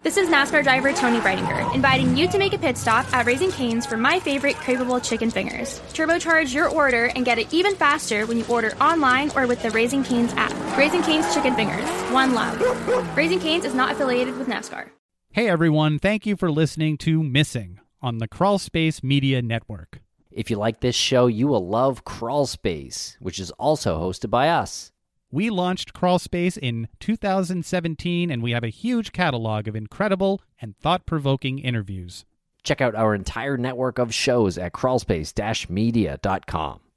This is NASCAR driver Tony Breidinger, inviting you to make a pit stop at Raising Cane's for my favorite craveable chicken fingers. Turbocharge your order and get it even faster when you order online or with the Raising Cane's app. Raising Cane's Chicken Fingers. One love. Raising Cane's is not affiliated with NASCAR. Hey everyone, thank you for listening to Missing on the Crawlspace Media Network. If you like this show, you will love Crawlspace, which is also hosted by us. We launched Crawlspace in 2017, and we have a huge catalog of incredible and thought-provoking interviews. Check out our entire network of shows at crawlspace-media.com.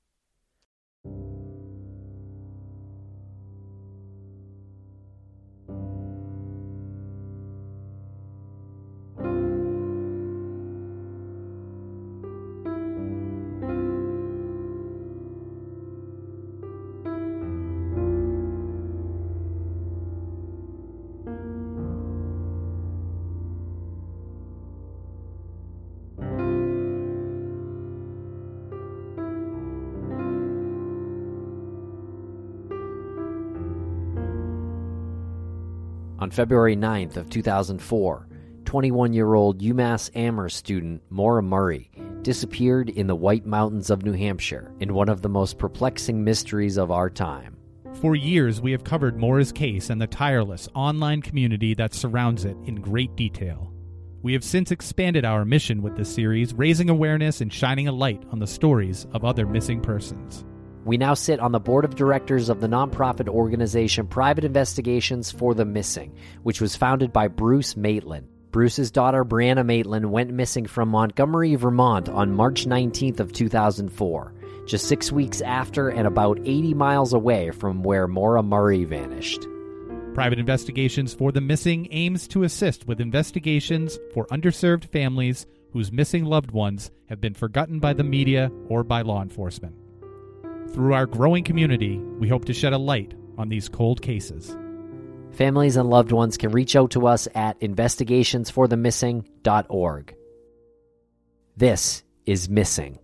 On February 9th of 2004, 21-year-old UMass Amherst student Maura Murray disappeared in the White Mountains of New Hampshire in one of the most perplexing mysteries of our time. For years, we have covered Maura's case and the tireless online community that surrounds it in great detail. We have since expanded our mission with this series, raising awareness and shining a light on the stories of other missing persons. We now sit on the board of directors of the nonprofit organization Private Investigations for the Missing, which was founded by Bruce Maitland. Bruce's daughter, Brianna Maitland, went missing from Montgomery, Vermont on March 19th of 2004, just 6 weeks after and about 80 miles away from where Maura Murray vanished. Private Investigations for the Missing aims to assist with investigations for underserved families whose missing loved ones have been forgotten by the media or by law enforcement. Through our growing community, we hope to shed a light on these cold cases. Families and loved ones can reach out to us at investigationsforthemissing.org. This is Missing.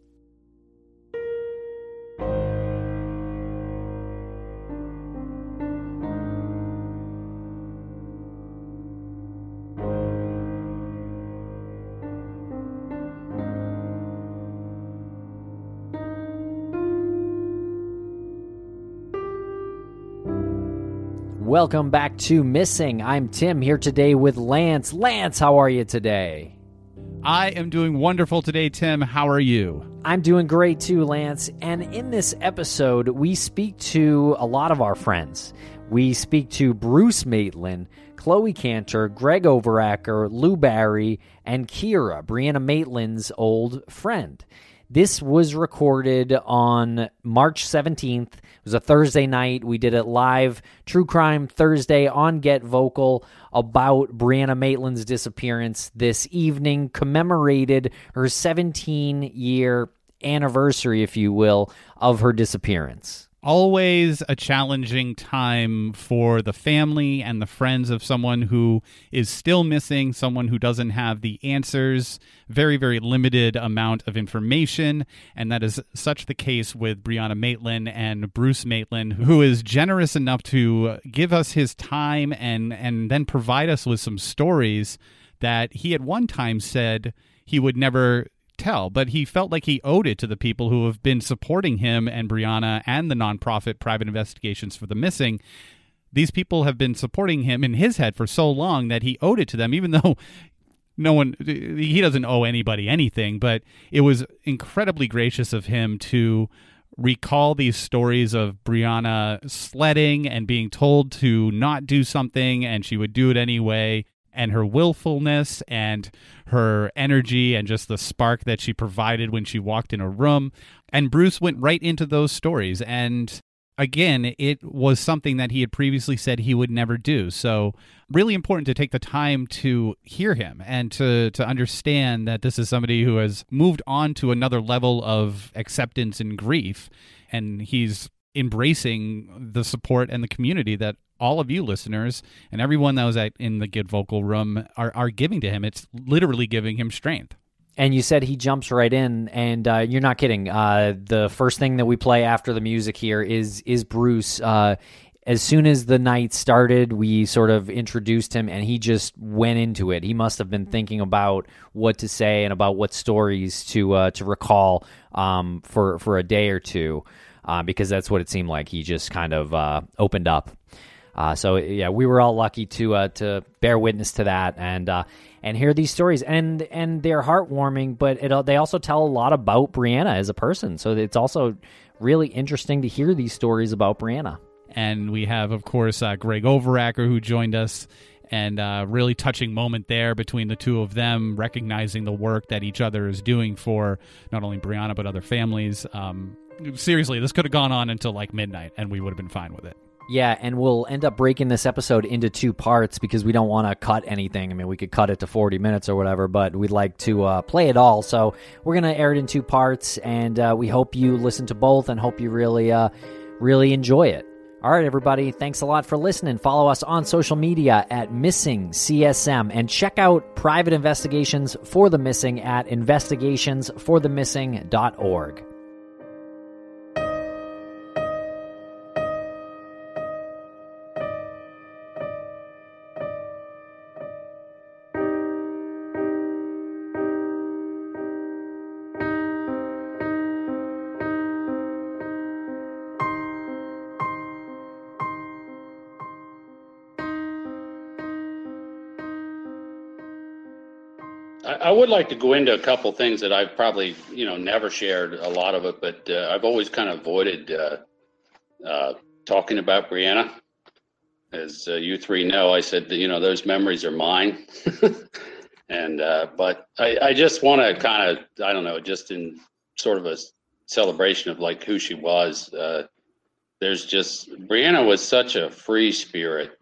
Welcome back to Missing. I'm Tim, here today with Lance. Lance, how are you today? I am doing wonderful today, Tim. How are you? I'm doing great too, Lance. And in this episode, we speak to a lot of our friends. We speak to Bruce Maitland, Chloe Cantor, Greg Overacker, Lou Barry, and Kira, Brianna Maitland's old friend. This was recorded on March 17th. It was a Thursday night. We did it live, True Crime Thursday on Get Vocal, about Brianna Maitland's disappearance. This evening commemorated her 17-year anniversary, if you will, of her disappearance. Always a challenging time for the family and the friends of someone who is still missing, someone who doesn't have the answers, very, very limited amount of information, and that is such the case with Brianna Maitland and Bruce Maitland, who is generous enough to give us his time and then provide us with some stories that he at one time said he would never tell, but he felt like he owed it to the people who have been supporting him and Brianna and the nonprofit Private Investigations for the Missing. These people have been supporting him in his head for so long that he owed it to them, even though he doesn't owe anybody anything, but it was incredibly gracious of him to recall these stories of Brianna sledding and being told to not do something, and she would do it anyway, and her willfulness and her energy and just the spark that she provided when she walked in a room. And Bruce went right into those stories. And again, it was something that he had previously said he would never do. So really important to take the time to hear him and to understand that this is somebody who has moved on to another level of acceptance and grief. And he's embracing the support and the community that all of you listeners and everyone that was in the Get Vocal room are giving to him. It's literally giving him strength. And you said he jumps right in, and you're not kidding. The first thing that we play after the music here is Bruce as soon as the night started, we sort of introduced him, and he just went into it. He must have been thinking about what to say and about what stories to recall for a day or two, because that's what it seemed like. He just kind of opened up. So yeah, we were all lucky to bear witness to that and hear these stories, and they're heartwarming. But they also tell a lot about Brianna as a person. So it's also really interesting to hear these stories about Brianna. And we have, of course, Greg Overacker, who joined us, and really touching moment there between the two of them, recognizing the work that each other is doing for not only Brianna but other families. Seriously, this could have gone on until like midnight, and we would have been fine with it. Yeah, and we'll end up breaking this episode into 2 parts because we don't want to cut anything. I mean, we could cut it to 40 minutes or whatever, but we'd like to play it all. So we're going to air it in 2 parts, and we hope you listen to both and hope you really enjoy it. All right, everybody, thanks a lot for listening. Follow us on social media at Missing CSM, and check out private investigations for the missing at investigationsforthemissing.org. I would like to go into a couple things that I've probably, never shared a lot of it, but I've always kind of avoided talking about Brianna. As you 3 know, I said that, those memories are mine. And, but I just want to kind of, I don't know, just in sort of a celebration of like who she was. Brianna was such a free spirit.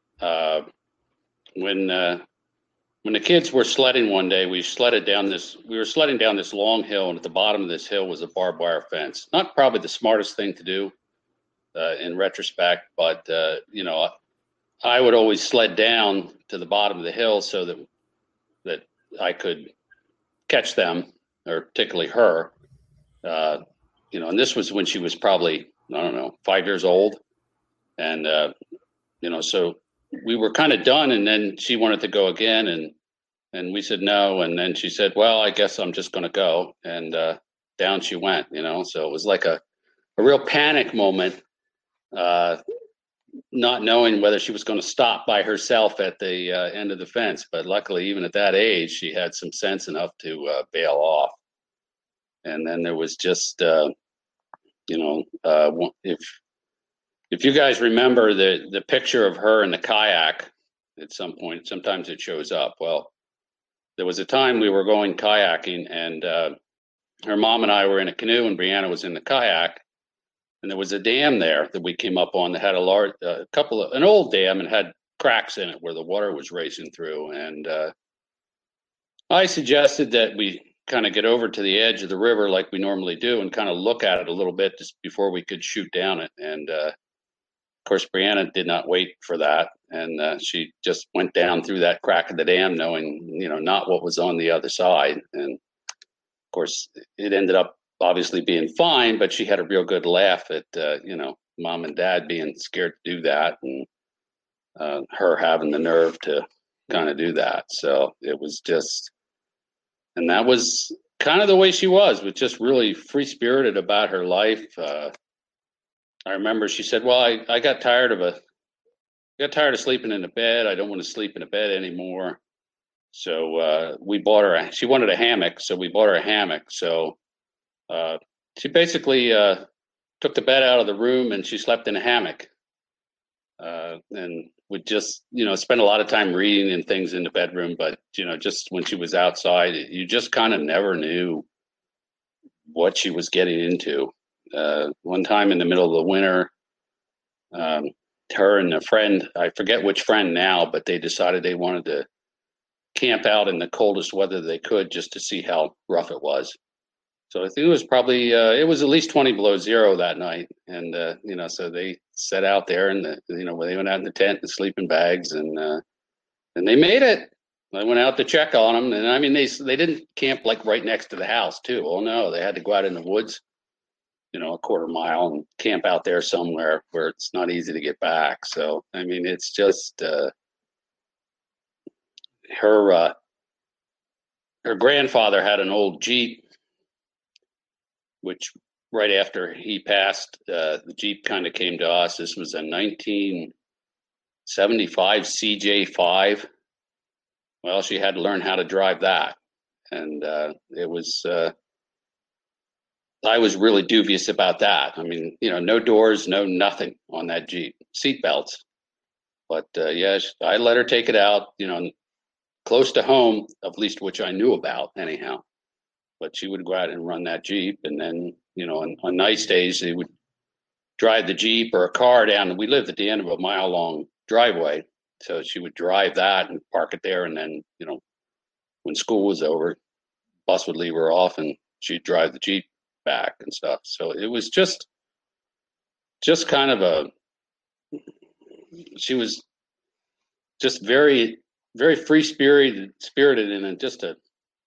When the kids were sledding one day, we were sledding down this long hill, and at the bottom of this hill was a barbed wire fence. Not probably the smartest thing to do in retrospect, but, I would always sled down to the bottom of the hill so that I could catch them, or particularly her. And this was when she was probably, 5 years old. And, so we were kind of done, and then she wanted to go again, and we said no, and then she said, well, I guess I'm just going to go, and down she went, so it was like a real panic moment, not knowing whether she was going to stop by herself at the end of the fence. But luckily, even at that age, she had some sense enough to bail off. And then there was just, if you guys remember the picture of her in the kayak at some point, sometimes it shows up. Well, there was a time we were going kayaking, and her mom and I were in a canoe, and Brianna was in the kayak, and there was a dam there that we came up on that had an old dam, and had cracks in it where the water was racing through. And I suggested that we kind of get over to the edge of the river like we normally do and kind of look at it a little bit just before we could shoot down it. And of course, Brianna did not wait for that, and she just went down through that crack of the dam, knowing, not what was on the other side. And of course, it ended up obviously being fine, but she had a real good laugh at, mom and dad being scared to do that, and her having the nerve to kind of do that. So it was just, and that was kind of the way she was just really free spirited about her life. I remember she said, well, I got tired of sleeping in the bed. I don't want to sleep in a bed anymore. So we bought her, she wanted a hammock, so we bought her a hammock. So she basically took the bed out of the room, and she slept in a hammock. And would just, spend a lot of time reading and things in the bedroom. But, just when she was outside, you just kind of never knew what she was getting into. One time in the middle of the winter, her and a friend, I forget which friend now, but they decided they wanted to camp out in the coldest weather they could just to see how rough it was. So I think it was probably, it was at least 20 below zero that night. And, so they set out there, and, they went out in the tent and sleeping bags, and they made it. I went out to check on them. And I mean, they didn't camp like right next to the house too. Oh no, they had to go out in the woods. a quarter mile and camp out there somewhere where it's not easy to get back. So, I mean, it's just her grandfather had an old Jeep, which right after he passed, the Jeep kind of came to us. This was a 1975 CJ5. Well, she had to learn how to drive that. And it was, I was really dubious about that. I mean, no doors, no nothing on that Jeep, seat belts. But yeah, I let her take it out, close to home, at least which I knew about anyhow. But she would go out and run that Jeep. And then, on nice days, they would drive the Jeep or a car down. We lived at the end of a mile-long driveway. So she would drive that and park it there. And then, when school was over, bus would leave her off and she'd drive the Jeep back and stuff. So it was just kind of she was just very, very free spirited in just a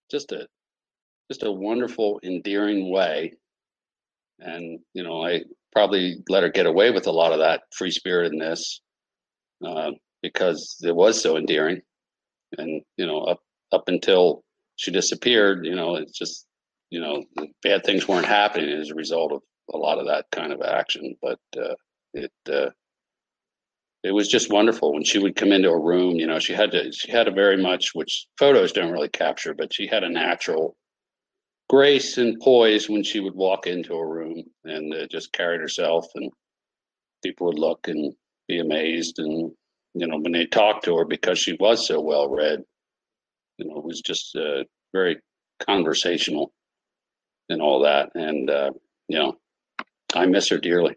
wonderful, endearing way. And, I probably let her get away with a lot of that free spiritedness because it was so endearing. And, up until she disappeared, it's just, bad things weren't happening as a result of a lot of that kind of action. But it was just wonderful when she would come into a room. She had a very much, which photos don't really capture, but she had a natural grace and poise when she would walk into a room and just carried herself, and people would look and be amazed. And when they talked to her, because she was so well read, it was just very conversational and all that. And I miss her dearly.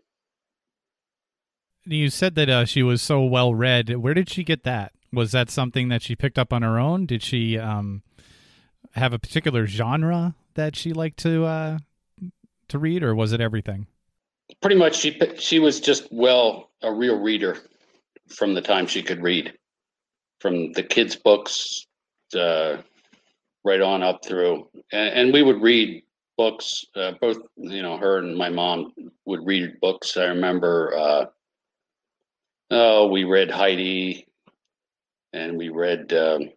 You said that she was so well read. Where did she get that? Was that something that she picked up on her own? Did she have a particular genre that she liked to read, or was it everything? Pretty much, she was just a real reader from the time she could read, from the kids' books right on up through, and we would read books. Both, her and my mom would read books. I remember, we read Heidi, and we read.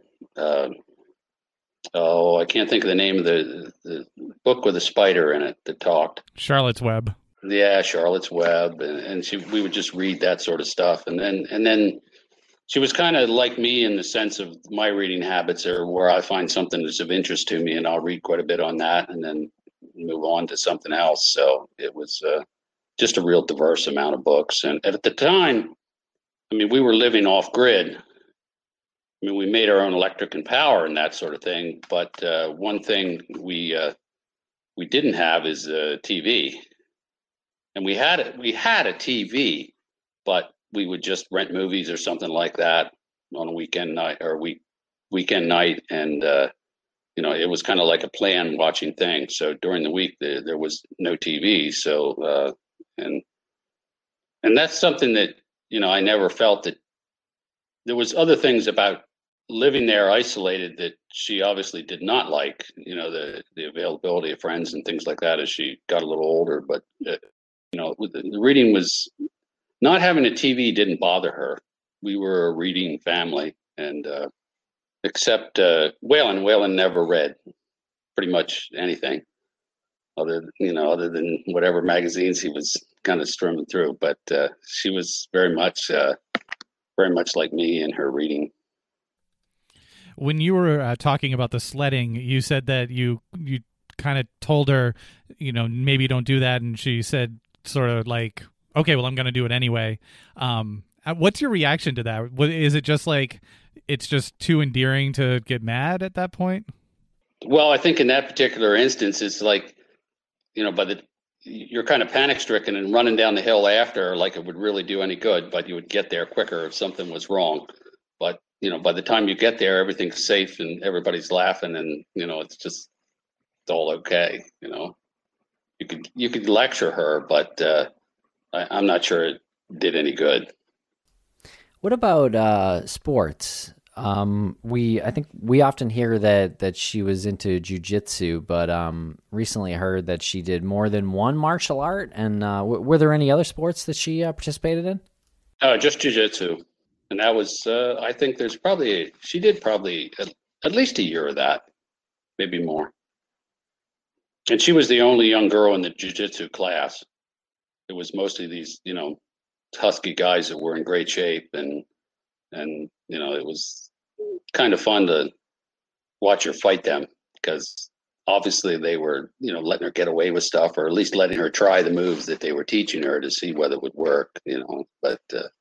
I can't think of the name of the book with a spider in it that talked. Charlotte's Web. Yeah, Charlotte's Web, and we would just read that sort of stuff, and then she was kind of like me in the sense of my reading habits are where I find something that's of interest to me, and I'll read quite a bit on that, and then move on to something else. So it was just a real diverse amount of books, and at the time, I mean, we were living off grid. I mean, we made our own electric and power and that sort of thing. But one thing we didn't have is a TV, and we had a TV, but we would just rent movies or something like that on a weekend night or weekend night, and it was kind of like a planned watching thing. So during the week there was no TV. So and that's something that I never felt that there was other things about living there isolated that she obviously did not like, the availability of friends and things like that as she got a little older. But, the reading was, not having a TV didn't bother her. We were a reading family, and except Waylon never read pretty much anything other than whatever magazines he was kind of strumming through. But she was very much like me in her reading. When you were talking about the sledding, you said that you kind of told her, maybe don't do that, and she said sort of like, okay, well, I'm going to do it anyway. What's your reaction to that? Is it just like it's just too endearing to get mad at that point? Well, I think in that particular instance, it's like, you're kind of panic stricken and running down the hill after, like it would really do any good, but you would get there quicker if something was wrong. But by the time you get there, everything's safe and everybody's laughing, and it's all okay. You could lecture her, but I'm not sure it did any good. What about sports? I think we often hear that she was into jujitsu, but recently heard that she did more than one martial art. And were there any other sports that she participated in? Just jujitsu, and that was I think she did probably at least a year of that, maybe more. And she was the only young girl in the jujitsu class. It was mostly these, husky guys that were in great shape, and it was kind of fun to watch her fight them because obviously they were, letting her get away with stuff, or at least letting her try the moves that they were teaching her to see whether it would work, But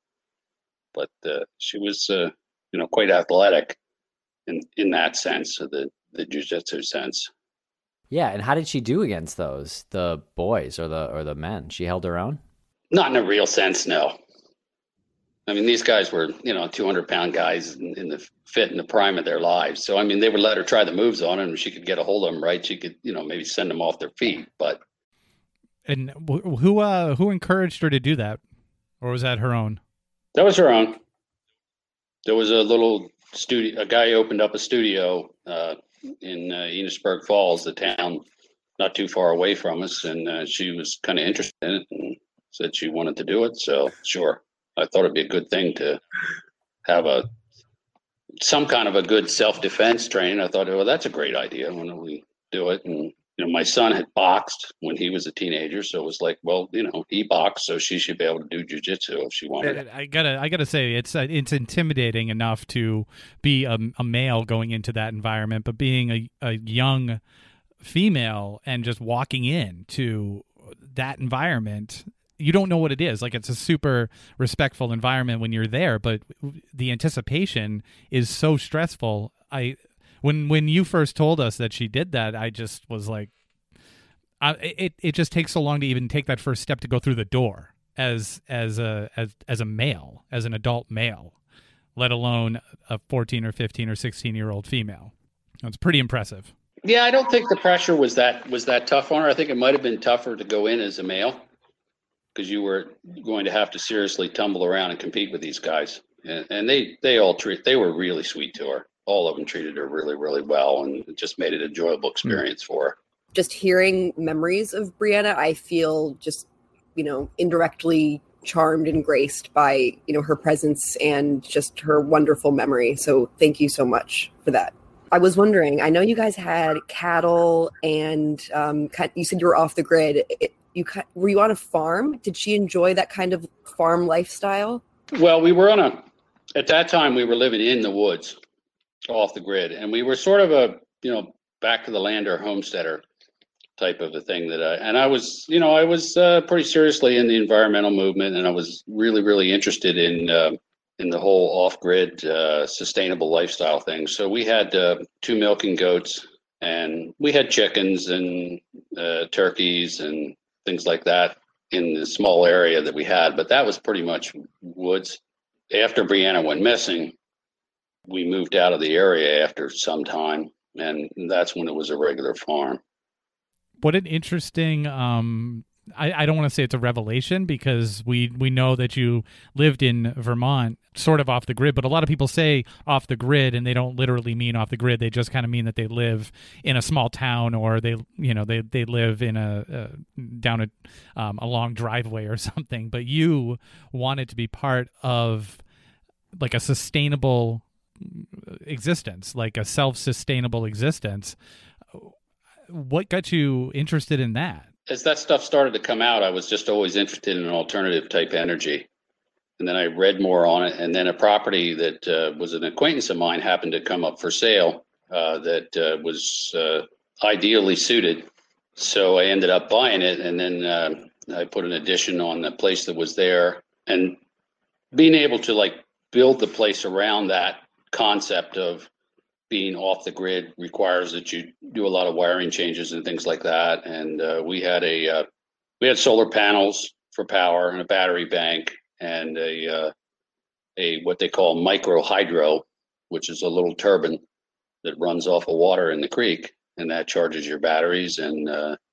she was, quite athletic in that sense, of the jujitsu sense. Yeah, and how did she do against the boys or the men? She held her own? Not in a real sense, no. I mean, these guys were, 200-pound guys in the fit in the prime of their lives. So, I mean, they would let her try the moves on them. If she could get a hold of them right, she could, maybe send them off their feet. But And who encouraged her to do that, or was that her own? That was her own. There was a little studio. A guy opened up a studio in Enosburg Falls, the town not too far away from us, and she was kind of interested in it and said she wanted to do it. So, sure. I thought it'd be a good thing to have some kind of a good self-defense training. I thought, well, that's a great idea. Why don't we do it? And my son had boxed when he was a teenager, so it was like, well, he boxed, so she should be able to do jujitsu if she wanted. I gotta say, it's intimidating enough to be a male going into that environment, but being a young female and just walking into that environment, you don't know what it is. Like, it's a super respectful environment when you're there, but the anticipation is so stressful. When you first told us that she did that, I just was like, it just takes so long to even take that first step to go through the door as a male, as an adult male, let alone a 14 or 15 or 16-year-old female. It's pretty impressive. Yeah, I don't think the pressure was that tough on her. I think it might have been tougher to go in as a male, because you were going to have to seriously tumble around and compete with these guys. And they were really sweet to her. All of them treated her really, really well, and it just made it an enjoyable experience for her. Just hearing memories of Brianna, I feel just, indirectly charmed and graced by, her presence and just her wonderful memory. So thank you so much for that. I was wondering, I know you guys had cattle and you said you were off the grid. Were you on a farm? Did she enjoy that kind of farm lifestyle? Well, at that time we were living in the woods off the grid, and we were sort of a, back to the lander homesteader type of a thing I was pretty seriously in the environmental movement, and I was really, really interested in the whole off-grid sustainable lifestyle thing. So we had 2 milking goats, and we had chickens and turkeys and things like that in the small area that we had, but that was pretty much woods. After Brianna went missing, we moved out of the area after some time, and that's when it was a regular farm. What an interesting, I don't want to say it's a revelation, because we know that you lived in Vermont sort of off the grid, but a lot of people say off the grid and they don't literally mean off the grid. They just kind of mean that they live in a small town, or they live in down a long driveway or something. But you wanted to be part of like a sustainable existence, like a self-sustainable existence. What got you interested in that? As that stuff started to come out, I was just always interested in alternative type energy. And then I read more on it. And then a property that was an acquaintance of mine happened to come up for sale that was ideally suited. So I ended up buying it. And then I put an addition on the place that was there. And being able to build the place around that concept of being off the grid requires that you do a lot of wiring changes and things like that. And we had solar panels for power and a battery bank and a what they call micro hydro, which is a little turbine that runs off of water in the creek, and that charges your batteries. And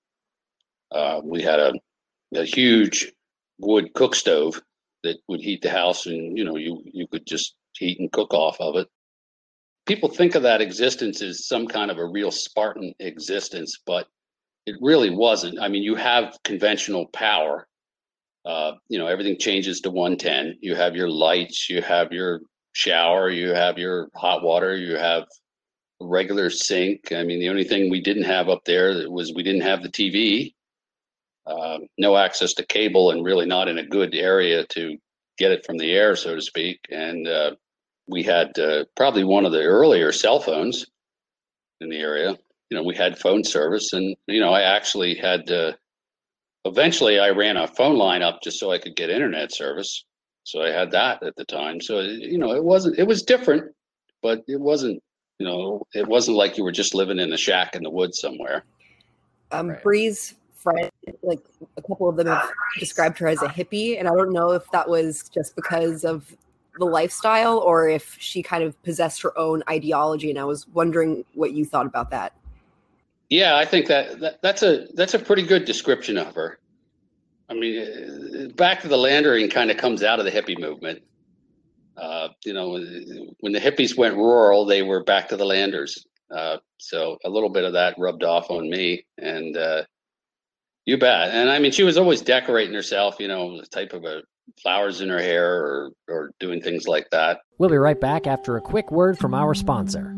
we had a huge wood cook stove that would heat the house, and you could just heat and cook off of it. people think of that existence as some kind of a real Spartan existence, but it really wasn't. I mean, you have conventional power. Everything changes to 110. You have your lights, you have your shower, you have your hot water, you have a regular sink. I mean, the only thing we didn't have up there was we didn't have the TV, no access to cable, and really not in a good area to get it from the air, so to speak. And we had probably one of the earlier cell phones in the area. We had phone service, and I actually had eventually I ran a phone line up just so I could get internet service. So I had that at the time. So it was different, but it wasn't like you were just living in a shack in the woods somewhere. Bree's friend, like a couple of them have described her as a hippie, and I don't know if that was just because of the lifestyle or if she kind of possessed her own ideology, and I was wondering what you thought about that. Yeah, I think that's a pretty good description of her. I mean, Back to the Landering kind of comes out of the hippie movement. When the hippies went rural, they were back to the landers. So a little bit of that rubbed off on me, and you bet. And I mean, she was always decorating herself, the type of flowers in her hair or doing things like that. We'll be right back after a quick word from our sponsor.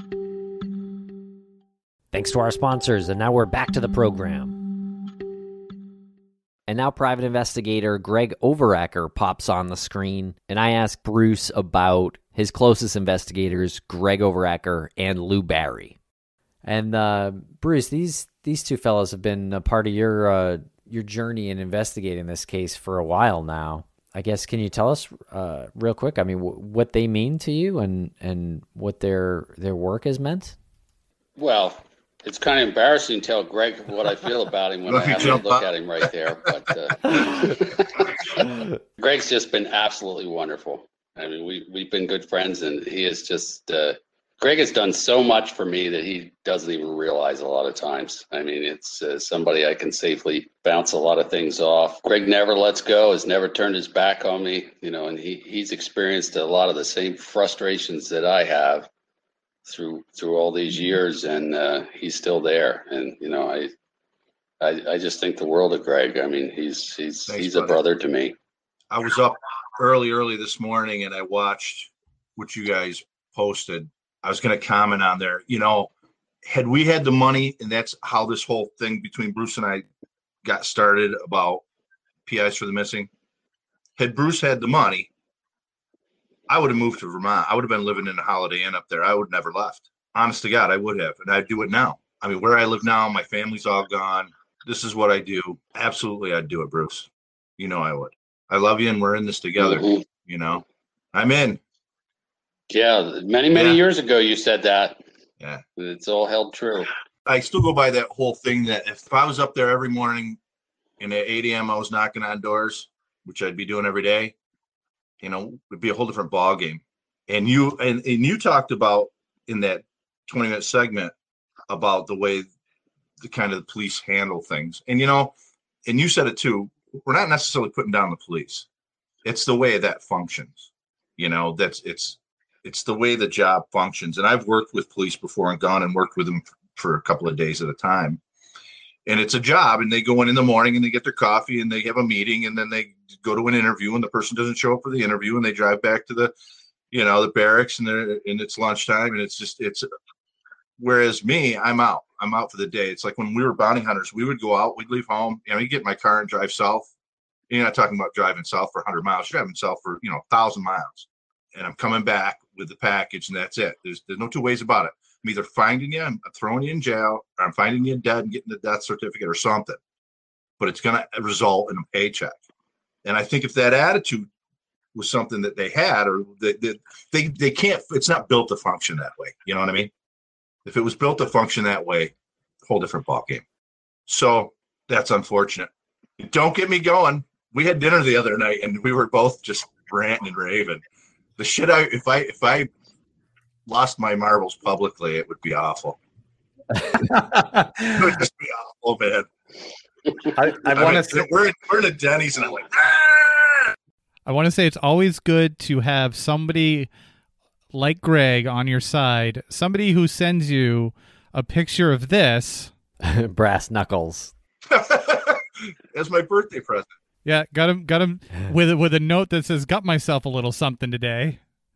Thanks to our sponsors, and now we're back to the program. And now private investigator Greg Overacker pops on the screen, and I ask Bruce about his closest investigators, Greg Overacker and Lou Barry. And Bruce, these two fellows have been a part of your journey in investigating this case for a while now. I guess, can you tell us real quick, I mean, what they mean to you and what their work has meant? Well, it's kind of embarrassing to tell Greg what I feel about him when I have to look at him right there. But Greg's just been absolutely wonderful. I mean, we've been good friends, and he is just Greg has done so much for me that he doesn't even realize a lot of times. I mean, it's somebody I can safely bounce a lot of things off. Greg never lets go, has never turned his back on me, and he's experienced a lot of the same frustrations that I have through all these years, and he's still there. And I just think the world of Greg. I mean, he's Thanks, a brother to me. I was up early this morning, and I watched what you guys posted. I was going to comment on there. Had we had the money, and that's how this whole thing between Bruce and I got started about PIs for the missing. Had Bruce had the money, I would have moved to Vermont. I would have been living in a Holiday Inn up there. I would have never left. Honest to God, I would have. And I'd do it now. I mean, where I live now, my family's all gone. This is what I do. Absolutely, I'd do it, Bruce. I would. I love you, and we're in this together. Mm-hmm. I'm in. Yeah, many years ago you said that. Yeah. It's all held true. I still go by that whole thing that if I was up there every morning and at 8 a.m. I was knocking on doors, which I'd be doing every day, it'd be a whole different ball game. And you talked about in that 20-minute segment about the way the kind of the police handle things. And and you said it too, we're not necessarily putting down the police. It's the way that functions. It's the way the job functions. And I've worked with police before and gone and worked with them for a couple of days at a time. And it's a job, and they go in the morning and they get their coffee and they have a meeting, and then they go to an interview, and the person doesn't show up for the interview, and they drive back to the barracks, and it's lunchtime, and it's whereas me, I'm out for the day. It's like when we were bounty hunters, we would go out, we'd leave home, you get in my car and drive south. You're not talking about driving south for 100 miles, you're driving south for 1,000 miles. And I'm coming back with the package, and that's it. There's no two ways about it. I'm either finding you, I'm throwing you in jail, or I'm finding you dead and getting the death certificate or something. But it's going to result in a paycheck. And I think if that attitude was something that they had, or they can't, it's not built to function that way. You know what I mean? If it was built to function that way, whole different ballgame. So that's unfortunate. Don't get me going. We had dinner the other night, and we were both just ranting and raving. The shit if I lost my marbles publicly, it would be awful. It would just be awful, man. I want to say we're in a Denny's, and I'm like, ah! I want to say it's always good to have somebody like Greg on your side, somebody who sends you a picture of this. Brass knuckles. As my birthday present. Yeah, got him with a note that says, "Got myself a little something today."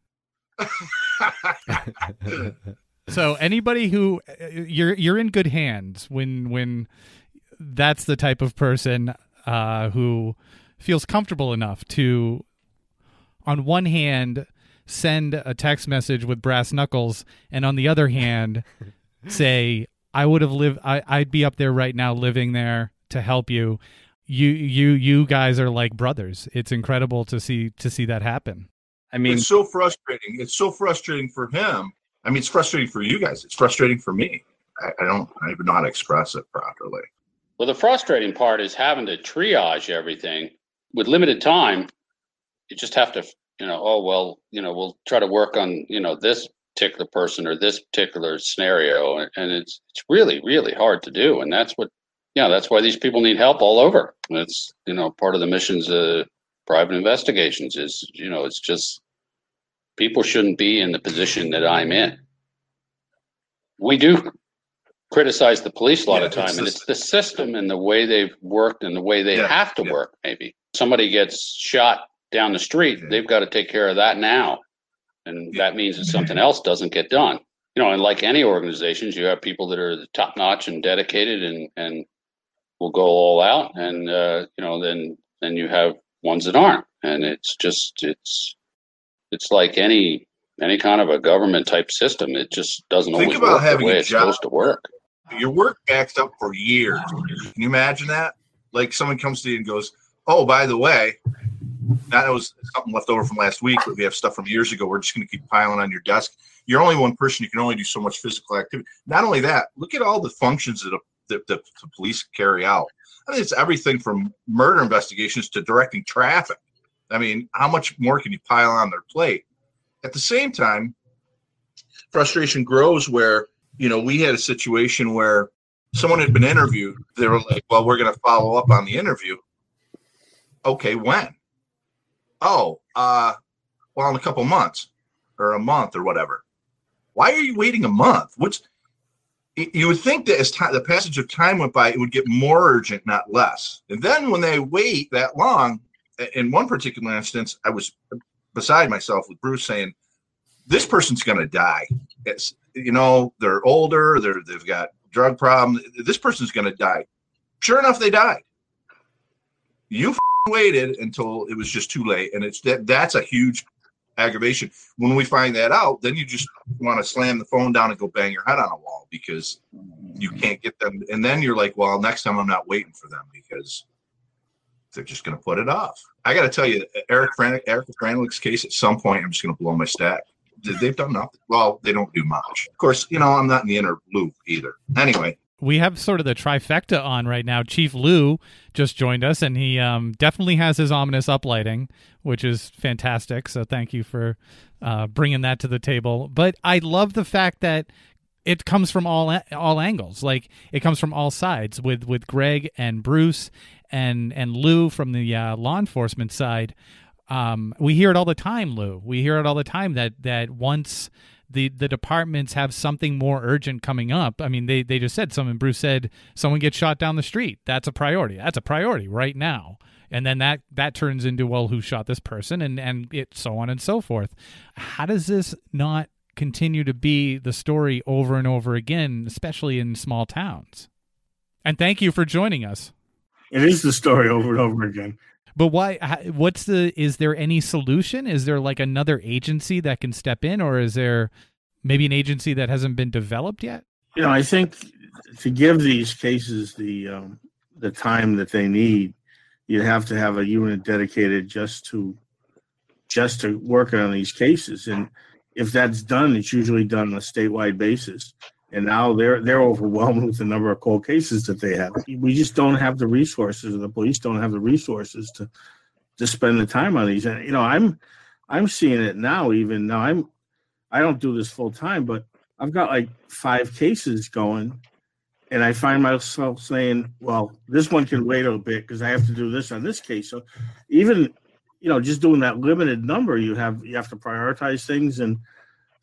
So anybody who you're in good hands when that's the type of person who feels comfortable enough to, on one hand, send a text message with brass knuckles, and on the other hand, say, I'd be up there right now living there to help you. You guys are like brothers. It's incredible to see that happen. I mean, it's so frustrating. It's so frustrating for him. I mean, it's frustrating for you guys. It's frustrating for me. I don't even know how to express it properly. Well, the frustrating part is having to triage everything with limited time. You just have to, we'll try to work on, this particular person or this particular scenario. And it's really, really hard to do. And that's why these people need help all over. That's, part of the missions of private investigations is, it's just people shouldn't be in the position that I'm in. We do criticize the police a lot of time, and it's the system and the way they've worked and the way they have to work. Maybe somebody gets shot down the street, they've got to take care of that now. And that means that something else doesn't get done. And like any organizations, you have people that are top notch and dedicated and will go all out. And, then you have ones that aren't. And it's like any kind of a government type system. It just doesn't always work the way it's supposed to work. Your work backs up for years. Can you imagine that? Like someone comes to you and goes, "Oh, by the way, that was something left over from last week, but we have stuff from years ago. We're just going to keep piling on your desk." You're only one person. You can only do so much physical activity. Not only that, look at all the functions that the police carry out. I mean, it's everything from murder investigations to directing traffic. I mean, how much more can you pile on their plate? At the same time, frustration grows where, we had a situation where someone had been interviewed. They were like, "Well, we're going to follow up on the interview." Okay, when? Oh, well, in a couple months or a month or whatever. Why are you waiting a month? You would think that as the passage of time went by, it would get more urgent, not less. And then when they wait that long, in one particular instance, I was beside myself with Bruce saying, "This person's going to die. It's, they're older, they've got drug problems. This person's going to die." Sure enough, they died. You waited until it was just too late, and that's a huge aggravation. When we find that out, then you just want to slam the phone down and go bang your head on a wall because you can't get them. And then you're like, "Well, next time I'm not waiting for them because they're just going to put it off." I got to tell you, Eric Franick's case, at some point, I'm just going to blow my stack. They've done nothing. Well, they don't do much. Of course, I'm not in the inner loop either. Anyway. We have sort of the trifecta on right now. Chief Lou just joined us, and he definitely has his ominous uplighting, which is fantastic. So thank you for bringing that to the table. But I love the fact that it comes from all angles. Like, it comes from all sides with Greg and Bruce and Lou from the law enforcement side. We hear it all the time, Lou. We hear it all the time that once the departments have something more urgent coming up. I mean, they just said, Bruce said, someone gets shot down the street. That's a priority. That's a priority right now. And then that turns into, well, who shot this person, and it so on and so forth. How does this not continue to be the story over and over again, especially in small towns? And thank you for joining us. It is the story over and over again. But why? Is there any solution? Is there like another agency that can step in, or is there maybe an agency that hasn't been developed yet? I think to give these cases the time that they need, you have to have a unit dedicated just to work on these cases. And if that's done, it's usually done on a statewide basis. And now they're overwhelmed with the number of cold cases that they have. We just don't have the resources, or the police don't have the resources to spend the time on these. And I'm seeing it now. Even now, I don't do this full time, but I've got like 5 cases going, and I find myself saying, "Well, this one can wait a bit because I have to do this on this case." So even just doing that limited number, you have to prioritize things. And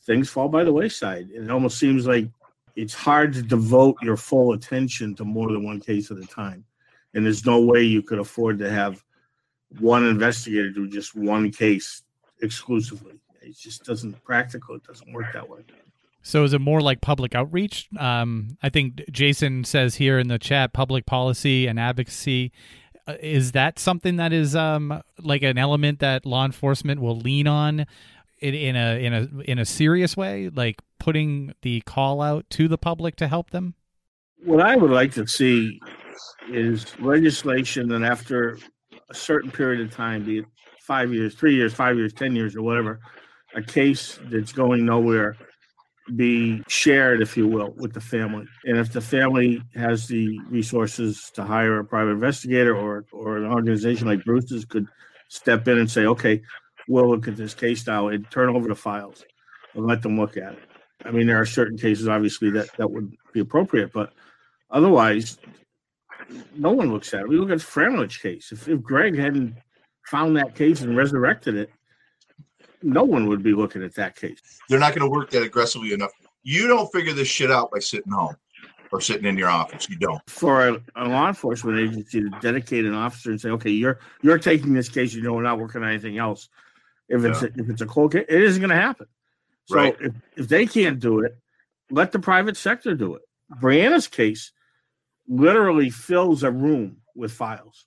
things fall by the wayside. It almost seems like it's hard to devote your full attention to more than one case at a time. And there's no way you could afford to have one investigator do just one case exclusively. It just doesn't practical. It doesn't work that way. So is it more like public outreach? I think Jason says here in the chat, public policy and advocacy. Is that something that is like an element that law enforcement will lean on in a serious way, like putting the call out to the public to help them? What I would like to see is legislation that after a certain period of time, be it 5 years, 3 years, 5 years, 10 years, or whatever, a case that's going nowhere be shared, if you will, with the family. And if the family has the resources to hire a private investigator or an organization like Bruce's could step in and say, okay, we'll look at this case now and turn over the files and let them look at it. I mean, there are certain cases, obviously, that would be appropriate, but otherwise, no one looks at it. We look at the Framlich case. If Greg hadn't found that case and resurrected it, no one would be looking at that case. They're not going to work that aggressively enough. You don't figure this shit out by sitting home or sitting in your office. You don't. For a law enforcement agency to dedicate an officer and say, okay, you're taking this case, we're not working on anything else. If it's a cold case, it isn't going to happen. So right. if they can't do it, let the private sector do it. Brianna's case literally fills a room with files.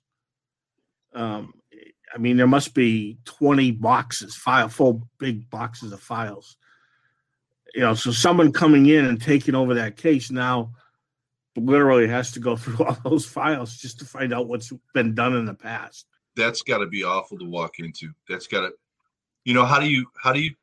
I mean, there must be 20 boxes, full big boxes of files. So someone coming in and taking over that case now literally has to go through all those files just to find out what's been done in the past. That's got to be awful to walk into. That's got to, how do you,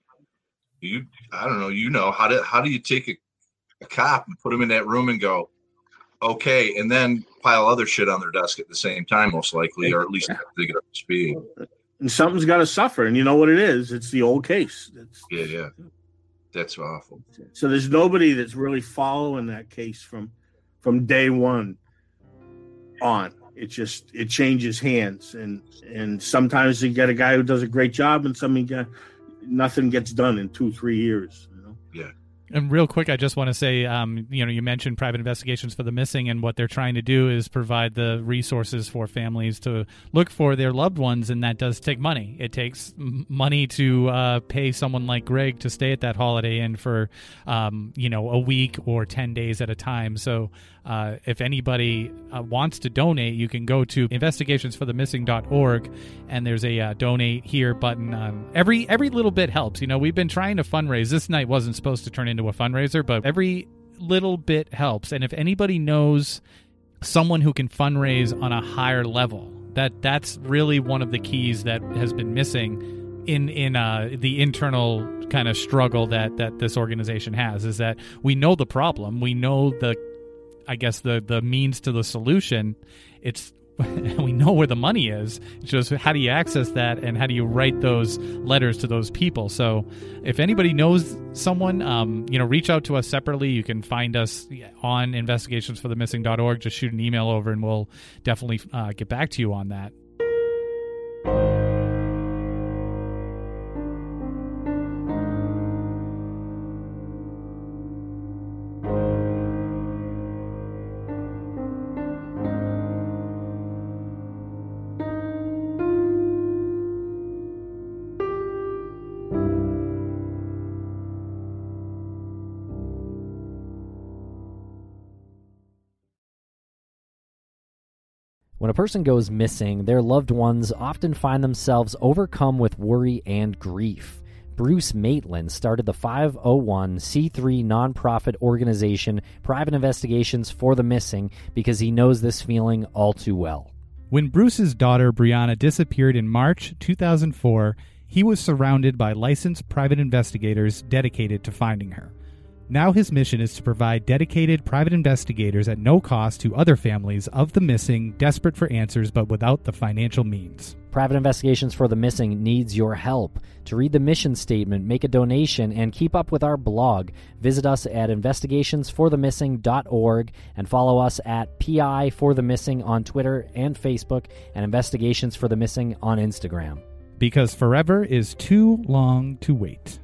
I don't know, how do you take a cop and put him in that room and go, okay, and then pile other shit on their desk at the same time, most likely, or at least they get up to speed. And something's got to suffer, and you know what it is? It's the old case. Yeah. That's awful. So there's nobody that's really following that case from day one on. It changes hands, and sometimes you get a guy who does a great job, and nothing gets done in 2-3 years. Yeah. And real quick, I just want to say, you mentioned private investigations for the missing, and what they're trying to do is provide the resources for families to look for their loved ones, and that does take money. It takes money to pay someone like Greg to stay at that Holiday Inn for, a week or 10 days at a time. So if anybody wants to donate, you can go to investigationsforthemissing.org, and there's a donate here button. Every little bit helps. We've been trying to fundraise. This night wasn't supposed to turn into a fundraiser, but every little bit helps. And if anybody knows someone who can fundraise on a higher level, that's really one of the keys that has been missing in the internal kind of struggle that this organization has, is that we know the problem, we know the means to the solution. We know where the money is. It's just how do you access that, and how do you write those letters to those people? So if anybody knows someone, reach out to us separately. You can find us on investigationsforthemissing.org. Just shoot an email over, and we'll definitely get back to you on that. When a person goes missing, their loved ones often find themselves overcome with worry and grief. Bruce Maitland started the 501c3 nonprofit organization Private Investigations for the Missing because he knows this feeling all too well. When Bruce's daughter Brianna disappeared in March 2004, he was surrounded by licensed private investigators dedicated to finding her. Now his mission is to provide dedicated private investigators at no cost to other families of the missing, desperate for answers but without the financial means. Private Investigations for the Missing needs your help. To read the mission statement, make a donation, and keep up with our blog, visit us at investigationsforthemissing.org and follow us at PI for the Missing on Twitter and Facebook, and Investigations for the Missing on Instagram. Because forever is too long to wait.